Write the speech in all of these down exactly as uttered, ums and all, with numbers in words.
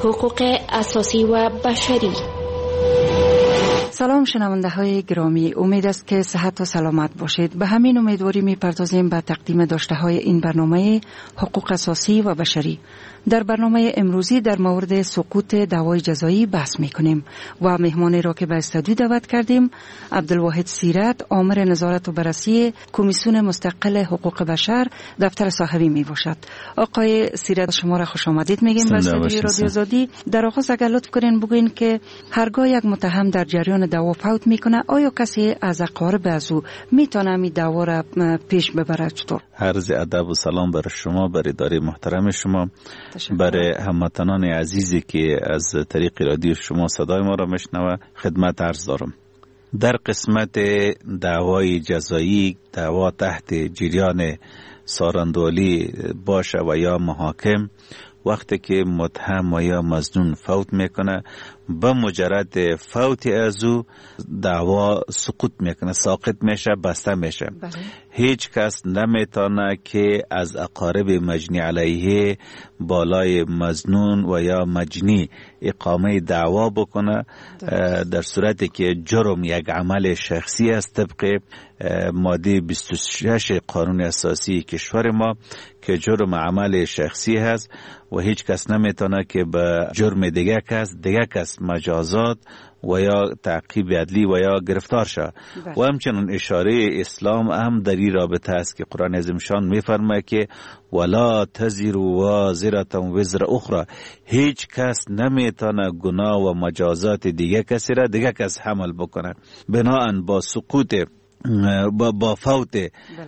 حقوق اساسی و بشری. سلام شنونده های گرامی، امید است که صحت و سلامت باشید. به همین امیدواری می پردازیم به تقدیم داشته های این برنامه حقوق اساسی و بشری. در برنامه امروزی در مورد سقوط دعوای جزایی بحث می کنیم و مهمانی را که به استودیو دعوت کردیم عبدالواحد سیرت، آمر نظارت و بررسی کمیسیون مستقل حقوق بشر دفتر صاحبی می باشد. آقای سیرت، شما را خوش آمدید میگیم به استودیو رادیو آزادی. در آغاز اگر لطف کنین بگوین که هرگاه یک متهم در جریان دعوا فوت میکنه، آیا کسی از اقارب از او میتونه می دعوا را پیش ببره؟ چطور؟ عرض ادب و سلام برای شما، برای اداره محترم شما، برای هموطنان عزیزی که از طریق رادیو شما صدای ما را میشنوه خدمت عرض دارم. در قسمت دعوای جزایی، دعوا تحت جریان سارندولی باشه و یا محاکم، وقتی که متهم و یا مظنون فوت میکنه، به مجرد فوت از او دعوا سقوط میکنه، ساقط میشه، بسته میشه. بله. هیچ کس نمیتونه که از اقارب مجنی علیه بالای مظنون و یا مجنی اقامه دعوا بکنه، در صورتی که جرم یک عمل شخصی است طبق ماده بیست و شش قانون اساسی کشور ما که جرم عمل شخصی هست و هیچ کس نمیتونه که به جرم دیگه کس دیگه کس مجازات و یا تعقیب عدلی و یا گرفتار شد. و همچنین اشاره اسلام هم در این رابطه است که قرآن عظیم شان میفرماید که ولا تزر وازره وزر اخرى، هیچ کس نمیتونه گناه و مجازات دیگه کسی را دیگه کس حمل بکنه. بناهن با سقوط با, با فوت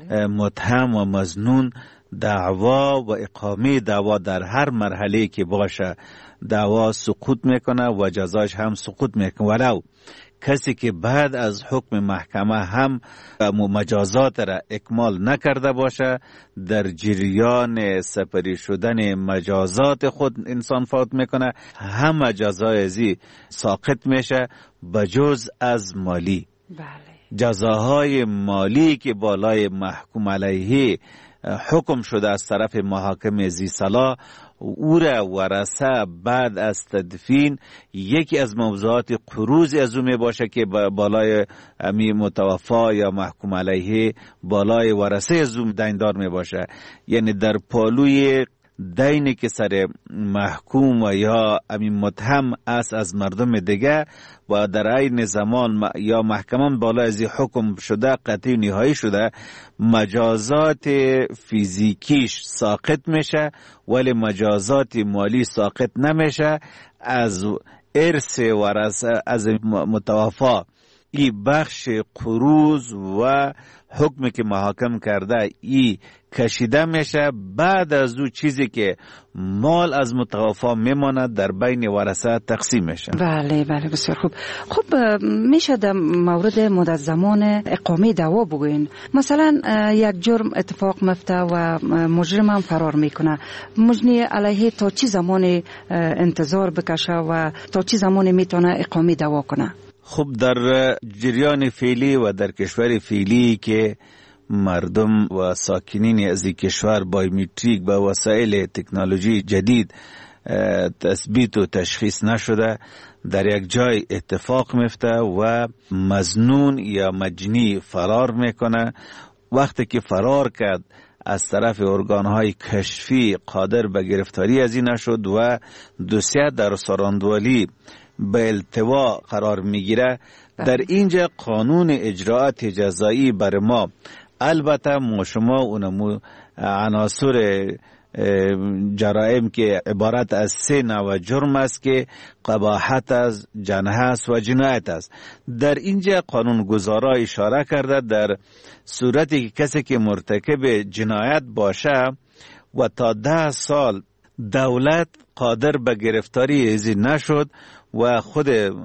متهم و مظنون دعوا و اقامه دعوا در هر مرحله که باشه دعوا سقوط میکنه و جزاش هم سقوط میکنه، ولو کسی که بعد از حکم محکمه هم مجازات را اکمال نکرده باشه، در جریان سپری شدن مجازات خود انسان فوت میکنه، همه جزای ازی ساقط میشه بجز از مالی. بله. جزاهای مالی که بالای محکوم علیه حکم شده از طرف محاکم ذی صلاح، او را ورثه بعد از تدفین یکی از موضوعات قروض از او می باشه که بالای امی متوفا یا محکوم علیه بالای ورثه از او دیندار می باشه. یعنی در پالوی دینی که سر محکوم و یا امی متهم است از مردم دیگه و در عین زمان یا محکمان بالا از حکم شده قطعی نهایی شده، مجازات فیزیکیش ساقط میشه ولی مجازات مالی ساقط نمیشه. از ارث ورثه از متوفا این بخش قروض و حکمی که محاکم کرده ای کشیده میشه، بعد از او چیزی که مال از متوفا میماند در بین ورثه تقسیم میشه. بله بله بسیار خوب. خب میشه در مورد مدت زمان اقامه دعوا بگوین؟ مثلا یک جرم اتفاق میفته و مجرم هم فرار میکنه، مجنی علیه تا چی زمان انتظار بکشه و تا چی زمان میتونه اقامه دعوا کنه؟ خب در جریان فعلی و در کشور فعلی که مردم و ساکنین از این کشور بایومتریک با وسایل تکنولوژی جدید تثبیت و تشخیص نشده، در یک جای اتفاق میفته و مظنون یا مجنی فرار میکنه. وقتی که فرار کرد از طرف ارگانهای کشفی قادر به گرفتاری از این نشد و دوسیه در ساراندولی به التوا قرار میگیره، در اینجا قانون اجراعات جزایی بر ما، البته ما شما اونمو عناصر جرائم که عبارت از سه نوع جرم است که قباحت است، جنایت است و جنایت است، در اینجا قانون گذارا اشاره کرده در صورتی که کسی که مرتکب جنایت باشه و تا ده سال دولت قادر به گرفتاری ازی نشد و خود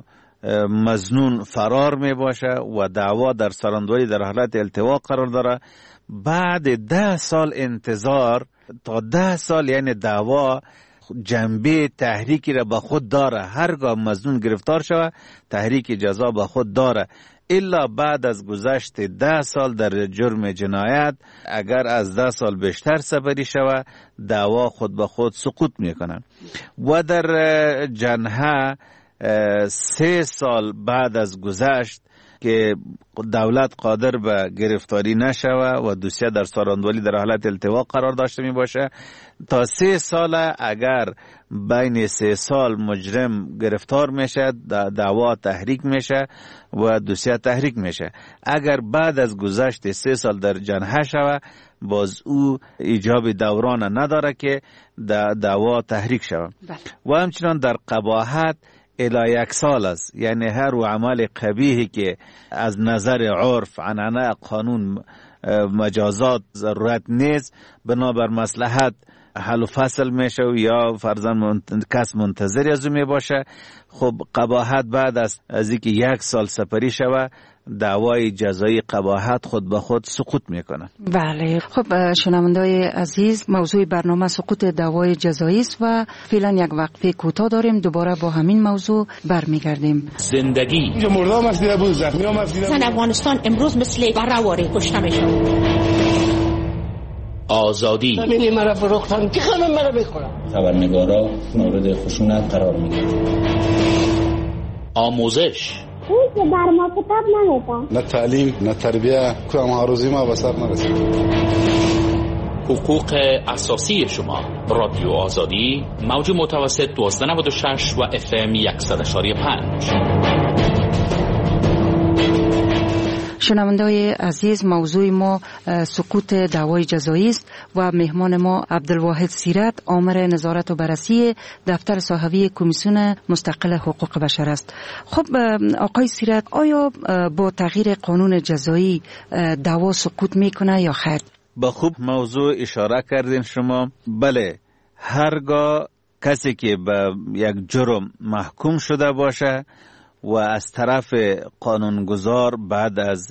مظنون فرار می باشه و دعوا در سراندولی در حالت التوا قرار داره، بعد ده سال انتظار تا ده سال یعنی دعوا جنبه تحریکی را به خود داره، هرگاه مظنون گرفتار شود تحریک جزا به خود داره. الا بعد از گذشت ده سال در جرم جنایت اگر از ده سال بیشتر سپری شود دعوا خود به خود سقوط میکنن. و در جنحه سه سال بعد از گذشت که دولت قادر به گرفتاری نشوه و دوسیه در ساراندولی در حالت التوا قرار داشته می باشه، تا سه سال اگر بین سه سال مجرم گرفتار میشه دعوا تحریک میشه و دوسیه تحریک میشه. اگر بعد از گذشت سه سال در جنحه شوه باز او ایجاب دوران نداره که دعوا تحریک شوه. و همچنان در قباحت الی یک سال است، یعنی هر و عمل قبیحی که از نظر عرف عنعنه قانون مجازات ضرورت نیست بنابر مصلحت حل و فصل میشه و یا فرضاً کس منتظر از او می باشه، خب قباحت بعد از از اینکه یک سال سپری شوه دعوای جزایی قباحت خود به خود سقوط میکنه. بله، خب شنوندای عزیز، موضوع برنامه سقوط دعوای جزایی است و فعلا یک وقفه کوتاه داریم، دوباره با همین موضوع برمیگردیم. زندگی اینجا مردم مسئله بود، زخمی هم مسئله بود. افغانستان امروز مثل برهواره کشته میشه. آزادی همین مرا فروختن که خانم مرا بخورم. خبرنگارا مورد خشونت قرار میگیرن. آموزش اون که بر ما کتاب نمیدن، نه تعلیم نه تربیه، کام هاروزی ما به سر نرسید. حقوق اساسی شما. رادیو آزادی موج متوسط دوازده نود و شش و اف ام صد و یک و پنج. شنوندای عزیز، موضوع ما سقوط دعوای جزایی است و مهمان ما عبدالواحد سیرت، آمر نظارت و بررسی دفتر صحوی کمیسیون مستقل حقوق بشر است. خب آقای سیرت، آیا با تغییر قانون جزایی دعوا سقوط میکنه یا خیر؟ با خوب موضوع اشاره کردین شما. بله، هرگاه کسی که به یک جرم محکوم شده باشه و از طرف قانونگذار بعد از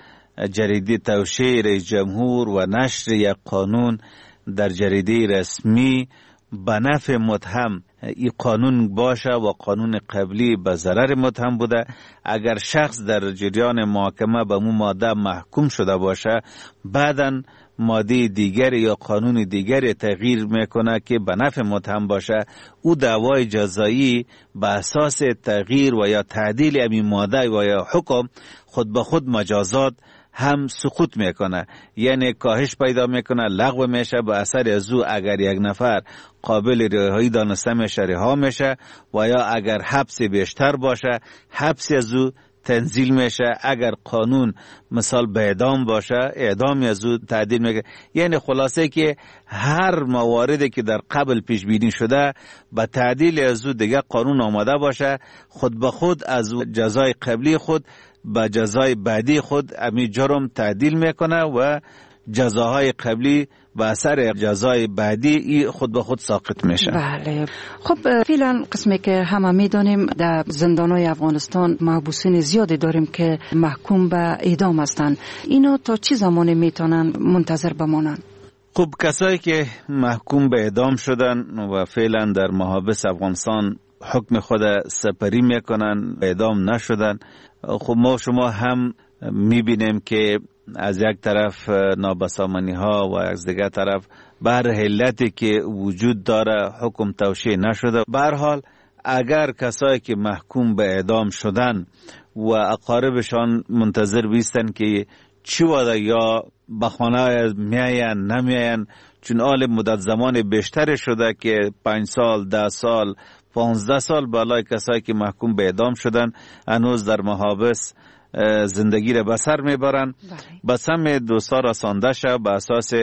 جریده توشیح رئیس جمهور و نشر یک قانون در جریده رسمی به نفع متهم این قانون باشه و قانون قبلی به ضرر متهم بوده، اگر شخص در جریان محاکمه به مو ماده محکوم شده باشه بعداً ماده دیگر یا قانون دیگر تغییر میکنه که به نفع متهم باشه، او دعوای جزایی به اساس تغییر و یا تعدیل این ماده و یا حکم خود به خود مجازات هم سقوط میکنه، یعنی کاهش پیدا میکنه، لغو میشه. به اثر از او اگر یک نفر قابل رهایی دانسته میشه رها میشه و یا اگر حبس بیشتر باشه حبس از او تنزیل میشه. اگر قانون مثال به اعدام باشه اعدام از او تعدیل میکنه. یعنی خلاصه که هر مواردی که در قبل پیش بینی شده به تعدیل از او دیگه قانون آماده باشه خود به خود از جزای قبلی خود به جزای بعدی خود امی جرم تعدیل میکنه و جزاهای قبلی به اثر جزای بعدی خود به خود ساقط میشه. بله، خب فعلا قسمی که همه میدانیم در زندانهای افغانستان محبوسین زیادی داریم که محکوم به اعدام هستند. اینا تا چه زمانی میتونن منتظر بمانن؟ خب کسایی که محکوم به اعدام شدن و فعلا در محابس افغانستان حکم خود سپری میکنن، اعدام نشدن، خب ما شما هم میبینیم که از یک طرف نابسامانی ها و از دیگر طرف بر علتی که وجود داره حکم توشیح نشده. به هر حال اگر کسایی که محکوم به اعدام شدن و اقاربشان منتظر بیستن که چی واسه یا به خانه میاین نمیاین، چون آل مدت زمان بیشتر شده که پنج سال، ده سال، پانزده سال بالای کسایی که محکوم به اعدام شدن هنوز در محابس زندگی را بسر میبرن. بس هم دوستا رسانده شد به اساس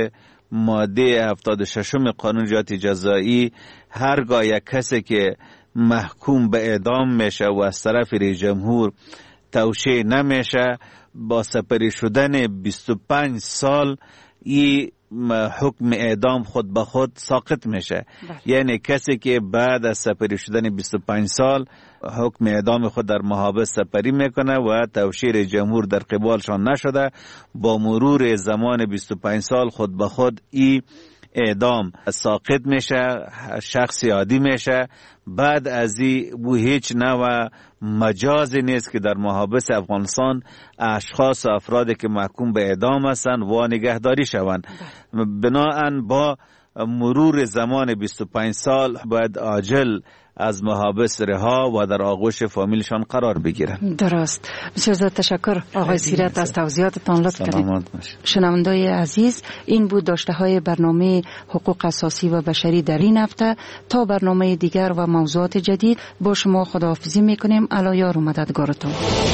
ماده هفتاد و ششم قانون جنایت جزایی هرگاه یک کسی که محکوم به اعدام میشه و از طرف رئیس جمهور توشیح نمیشه با سپری شدن بیست و پنج سال این حکم اعدام خود به خود ساقط میشه. یعنی کسی که بعد از سپری شدن بیست و پنج سال حکم اعدام خود در محابس سپری میکنه و توشیح جمهور در قبالشان نشده، با مرور زمان بیست و پنج سال خود به خود این اعدام ساقط میشه، شخص عادی میشه. بعد از این بو هیچ نوع مجازی نیست که در محابس افغانستان اشخاص و افرادی که محکوم به اعدام هستند و نگهداری شوند. بناهن با مرور زمان بیست و پنج سال باید عاجل از محابس رها و در آغوش فامیلشان قرار بگیرند. درست. بسیار زیاد تشکر آقای سیرت از توضیحاتتان. لطف کردید. شنوندای عزیز، این بود داشته های برنامه حقوق اساسی و بشری در این هفته. تا برنامه دیگر و موضوعات جدید با شما خداحافظی میکنیم. الا یار و مددگارتون.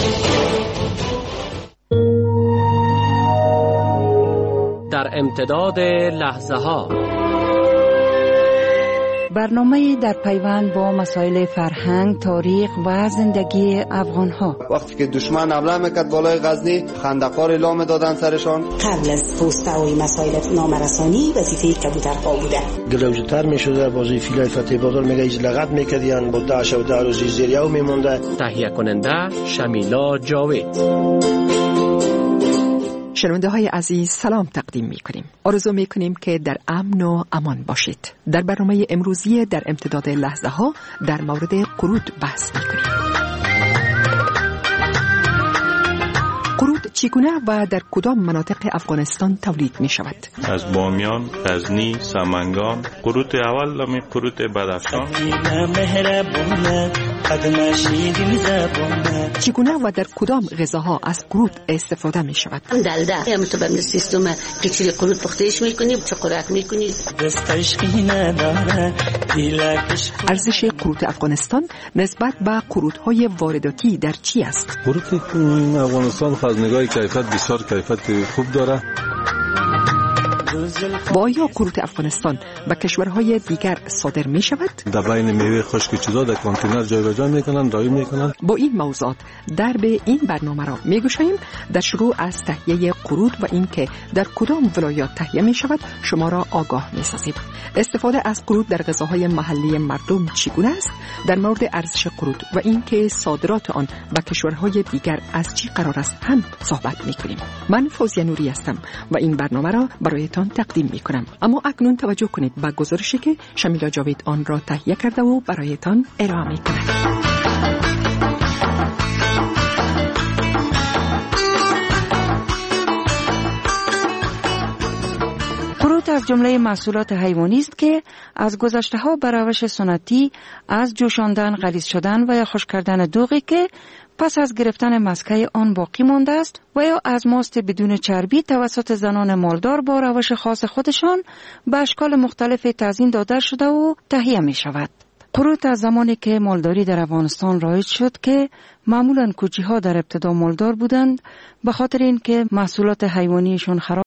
در امتداد لحظه ها، برنامه در پیوند با مسائل فرهنگ، تاریخ و زندگی افغان ها. وقتی که دشمن حمله میکرد بالای غزنی، خندقار اعلام دادن سرشان. قبل از پست و مسائل نامرسانی وظیفه کبوترها بوده. گلوجتر میشده بازی فیلای فتح بادر میگه ایز لغت میکردیان با داعش و در روزی زیریو میمونده. تهیه کننده شمیلا جاوید. شنونده های عزیز سلام تقدیم می کنیم. آرزو می کنیم که در امن و امان باشید. در برنامه امروزی در امتداد لحظه ها در مورد قرود بحث می کنیم. قرود چگونه و در کدام مناطق افغانستان تولید می شود؟ از بامیان، غزنی، سمنگان. قرود اول همی قرود بدخشان. چگونه و در کدام غذاها از قرود استفاده می شود؟ دلده یا تو به سیستم قیچی قرود پختهش می کنیم، چه خوراک می کنیم. ارزش قرود افغانستان نسبت به قرودهای وارداتی در چی است؟ قرود افغانستان از نگاه کیفیت بسیار کیفیت خوب داره. با آیا قرود افغانستان به کشورهای دیگر صادر می شود؟ در بین میوه خشک چیزا در کانتینر جایگزین میکنن، رایی میکنن. با این موضوعات درب این برنامه را میگوشیم. در شروع از تهیه قرود و اینکه در کدام ولایات تهیه می شود شما را آگاه می سازیم. استفاده از قرود در غذاهای محلی مردم چگونه است؟ در مورد ارزش قرود و اینکه صادرات آن به کشورهای دیگر از چی قرار است هم صحبت می کنیم. من فوزیه نوری هستم و این برنامه را برایتان تقدیم می کنم. اما اکنون توجه کنید به گزارشی که شمیلا جاوید آن را تهیه کرده و برایتان ارائه می کند. قرود از جمله محصولات حیوانی است که از گذشته ها بر روش سنتی از جوشاندن، غلیظ شدن و یا خشک کردن دوغی که پس از گرفتن مسکه آن باقی مانده است و یا از ماست بدون چربی توسط زنان مالدار با روش خاص خودشان به اشکال مختلف تزیین داده شده و تهیه می شود. قرود از زمانی که مالداری در افغانستان رایج شد که معمولاً کوچی ها در ابتدا مالدار بودند به خاطر اینکه محصولات حیوانیشون خراب